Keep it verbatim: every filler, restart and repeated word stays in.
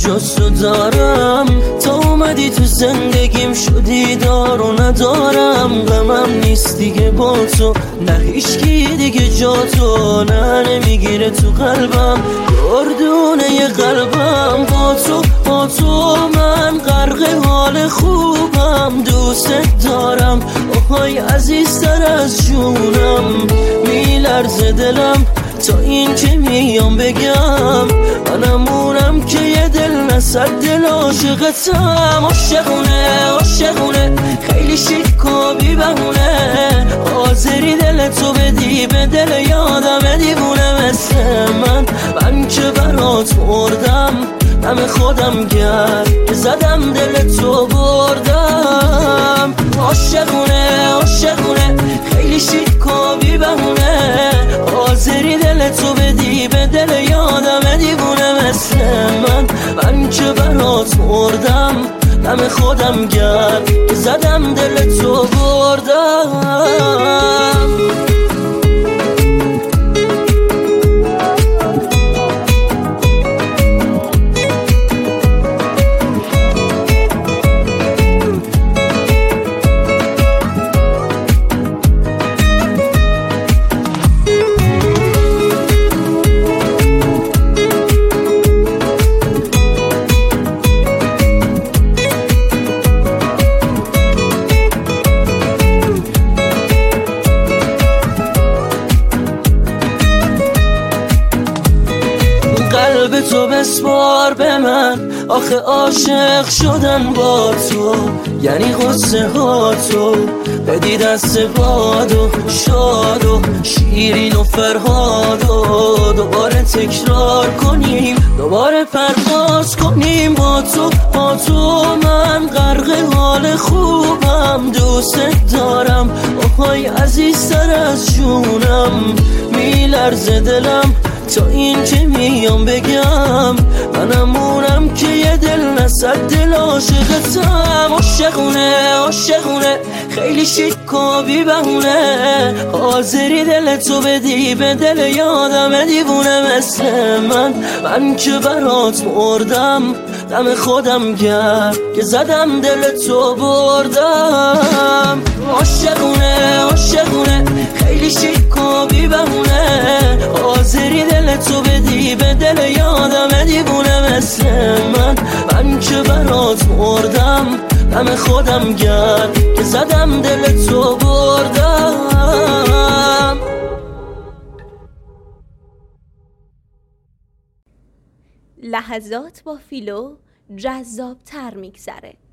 جز تو دارم. تا اومدی تو زندگیم شدی دار و ندارم. غمم نیست دیگه با تو، نه هیچکی دیگه جا تو، نه نمیگیره تو قلبم گردونه ی قلبم. با تو با تو من غرق حال خوبم. دوست دارم آهای عزیزتر از جونم. میلرزه دلم تا این که میام بگم منمونم که یه دل نصد دل عاشقتم. عاشقونه عاشقونه خیلی شیک و بی بهونه، حاضری دل تو بدی به دل یادم دیوونه مثل من. من که برات مردم دم خودم گرد که زدم دل تو بردم. عاشقونه عاشقونه خیلی شیک و بی بهونه، حاضری دل تو بدی به دل یادم دیوونه مثل من. من که برات مردم دم خودم گرد که زدم دل تو بردم. قلب تو بسپار به من، آخه عاشق شدن با تو یعنی غصه ها تو. بدی دست باد و شاد و شیرین و فرهاد و دوباره تکرار کنیم، دوباره پرواز کنیم. با تو با تو من غرق حال خوبم. دوست دارم آهای عزیزتر از جونم. میلرزه دلم تا این که میام بگم منمونم که یه دل نصد دل عاشقتم. عاشقونه عاشقونه خیلی شیک و بی بهونه، حاضری دل تو بدی به دل یادم دیوونه مثل من. من که برات مردم دم خودم گرد که زدم دل تو بردم. عاشقونه عاشقونه خیلی شیک و بی بهونه، حاضری دل تو بدی به دل یادم دیوونه مثل من. من که برات مردم دم خودم گرد که زدم دل تو بردم. لحظات با فیلو جذاب تر میگذره.